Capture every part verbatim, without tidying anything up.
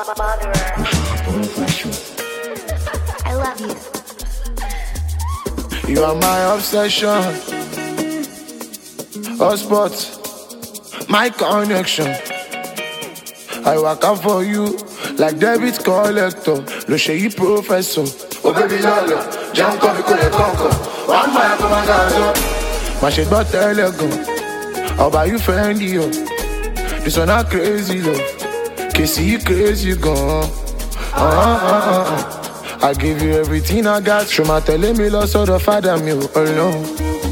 I love you. You are my obsession. Hotspot, my connection. I work out for you like debit collector. Lo ṣe yí professor. Oh baby lolo, jẹun kọ́ fi kó lè kọ́kọ́. Wàá máa yà kó máa ga ọjọ́. Má ṣe gbọ́ tẹ́lẹ̀ gan. Ọba you friendly yo. This one not crazy love. Kèsì yí crazy gan. Uh, uh, uh, uh. I give you everything I got. Ṣùgbọ́n tẹ̀lé mi lọ sọ́dọ̀ fada mi ò alone.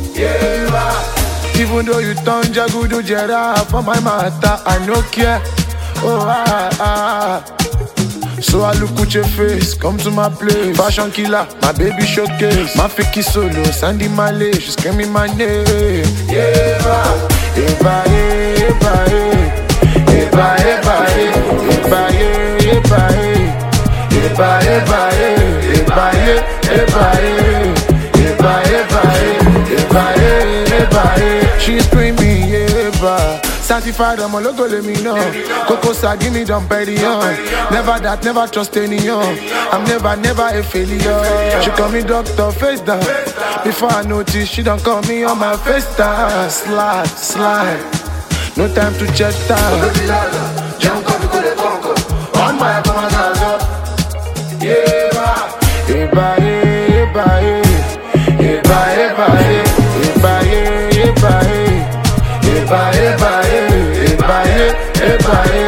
Yeah, even though you turn jagudu jera for my matter, I no care. Oh ah ah. So I look at your face, come to my place. Fashion killer, my baby showcase. My fiki solo, Sandy Malay, she screaming my name. Yeah, eba, eba, eba, eba, eba, eba, eba, eba, eba, eba, eba, eba, she's screaming, eba. Certified, I'm a logo, let me know. Coco Sa, give me them petty on. Never that, never trust anyone. I'm never, never a failure. She call me doctor, face down. Before I notice, she don't call me on my face down. Slide, slide. No time to check time. Yeah, eba, eba, eba, eba, eba, eba, eba, eba, eba, eba, eba, eba,